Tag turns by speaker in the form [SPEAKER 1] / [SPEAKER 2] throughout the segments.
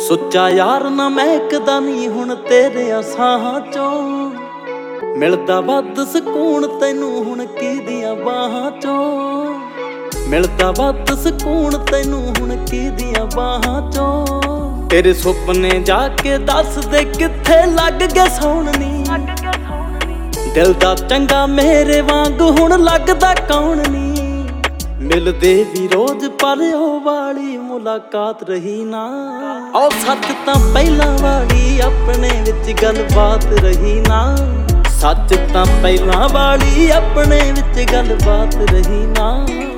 [SPEAKER 1] ਸੁੱਚਾ ਯਾਰ ਨਾ ਮਹਿਕਦਾ ਨੀ ਹੁਣ ਤੇਰੇ ਸਾਹਾਂ ਚੋਂ, ਮਿਲਦਾ ਵੱਧ ਸਕੂਨ ਤੈਨੂੰ ਹੁਣ ਕਿਹਦੀਆਂ ਬਾਹਾਂ ਚੋਂ, ਮਿਲਦਾ ਵੱਧ ਸਕੂਨ ਤੈਨੂੰ ਹੁਣ ਕਿਹਦੀਆਂ ਬਾਹਾਂ ਚੋਂ। ਤੇਰੇ ਸੁਪਨੇ ਜਾ ਕੇ ਦੱਸ ਦੇ ਕਿੱਥੇ ਲੱਗ ਗਏ ਸੌਣ ਨੀ, ਦਿਲ ਦਾ ਚੰਗਾ ਮੇਰੇ ਵਾਂਗ ਹੁਣ ਲੱਗਦਾ ਕੌਣ ਨੀ। ਮਿਲਦੇ ਵੀ ਰੋਜ਼ ਪਰ ਉਹ ਵਾਲੀ ਮੁਲਾਕਾਤ ਰਹੀ ਨਾ, ਉਹ ਸੱਚ ਤਾਂ ਪਹਿਲਾਂ ਵਾਲੀ ਆਪਣੇ ਵਿੱਚ ਗੱਲਬਾਤ ਰਹੀ ਨਾ, ਸੱਚ ਤਾਂ ਪਹਿਲਾਂ ਵਾਲੀ ਆਪਣੇ ਵਿੱਚ ਗੱਲਬਾਤ ਰਹੀ ਨਾ।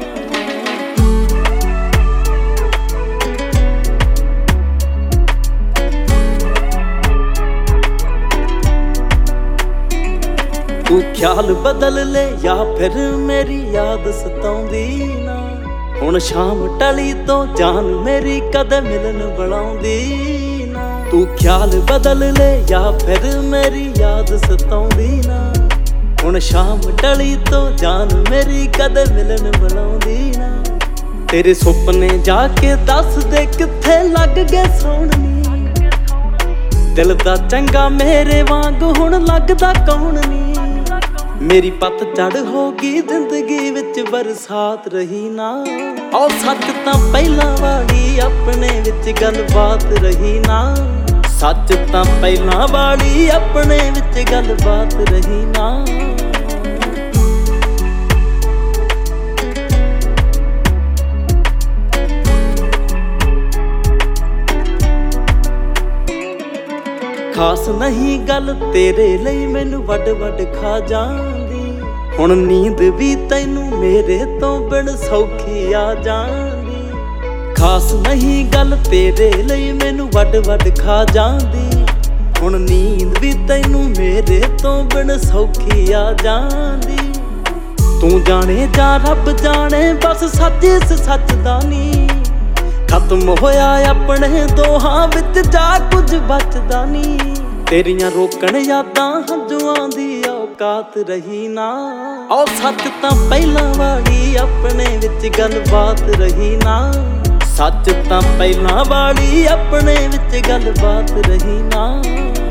[SPEAKER 1] ਤੂੰ ਖਿਆਲ ਬਦਲ ਲੈ ਜਾਂ ਫਿਰ ਮੇਰੀ ਯਾਦ ਸਤਾਉਂਦੀ ਨਾ, ਹੁਣ ਸ਼ਾਮ ਟਲੀ ਤੋਂ ਜਾਨ ਮੇਰੀ ਕਦੇ ਮਿਲਣ ਬੁਲਾਉਂਦੀ ਨਾ। ਤੂੰ ਖਿਆਲ ਬਦਲ ਲੈ ਜਾਂ ਫਿਰ ਮੇਰੀ ਯਾਦ ਸਤਾਉਂਦੀ ਨਾ, ਹੁਣ ਸ਼ਾਮ ਟਲੀ ਤੋਂ ਜਾਨ ਮੇਰੀ ਕਦੇ ਮਿਲਣ ਬੁਲਾਉਂਦੀ ਨਾ। ਤੇਰੇ ਸੁਪਨੇ ਜਾ ਕੇ ਦੱਸ ਦੇ ਕਿੱਥੇ ਲੱਗ ਗਏ ਸੌਣ ਨੀ, ਦਿਲ ਦਾ ਚੰਗਾ ਮੇਰੇ ਵਾਂਗ ਹੁਣ ਲੱਗਦਾ ਕੌਣ ਨੀ। ਮੇਰੀ ਪਤਝੜ ਹੋ ਗਈ ਜ਼ਿੰਦਗੀ ਵਿੱਚ ਬਰਸਾਤ ਰਹੀ ਨਾ, ਉਹ ਸੱਚ ਤਾਂ ਪਹਿਲਾਂ ਵਾਲੀ ਆਪਣੇ ਵਿੱਚ ਗੱਲਬਾਤ ਰਹੀ ਨਾ, ਸੱਚ ਤਾਂ ਪਹਿਲਾਂ ਵਾਲੀ ਆਪਣੇ ਵਿੱਚ ਗੱਲਬਾਤ ਰਹੀ ਨਾ। ਖਾਸ ਨਹੀਂ ਗੱਲ ਤੇਰੇ ਲਈ ਮੈਨੂੰ ਵੱਡ ਵੱਡ ਖਾ ਜਾਂਦੀ, ਹੁਣ ਨੀਂਦ ਵੀ ਤੈਨੂੰ ਮੇਰੇ ਤੋਂ ਬਿਨ ਸੌਖੀ ਆ ਜਾਂਦੀ। ਖਾਸ ਨਹੀਂ ਗੱਲ ਤੇਰੇ ਲਈ ਮੈਨੂੰ ਵੱਡ ਵੱਡ ਖਾ ਜਾਂਦੀ, ਹੁਣ ਨੀਂਦ ਵੀ ਤੈਨੂੰ ਮੇਰੇ ਤੋਂ ਬਿਨ ਸੌਖੀ ਆ ਜਾਂਦੀ। ਤੂੰ ਜਾਣੇ ਜਾਂ ਰੱਬ ਜਾਣੇ ਬਸ ਸੱਚ ਇਸ ਸੱਚ ਦਾ ਨੀ, ਖਤਮ ਹੋਇਆ ਆਪਣੇ ਦੋਹਾਂ ਵਿੱਚ ਜਾ ਕੁਝ ਬਚਦਾ ਨੀ। ਤੇਰੀਆਂ ਰੋਕਣ ਯਾਦਾਂ ਹੰਝੂਆਂ ਦੀ ਔਕਾਤ ਰਹੀ ਨਾ, ਉਹ ਸੱਚ ਤਾਂ ਪਹਿਲਾਂ ਵਾਲੀ ਆਪਣੇ ਵਿੱਚ ਗੱਲਬਾਤ ਰਹੀ ਨਾ, ਸੱਚ ਤਾਂ ਪਹਿਲਾਂ ਵਾਲੀ ਆਪਣੇ ਵਿੱਚ ਗੱਲਬਾਤ ਰਹੀ ਨਾ।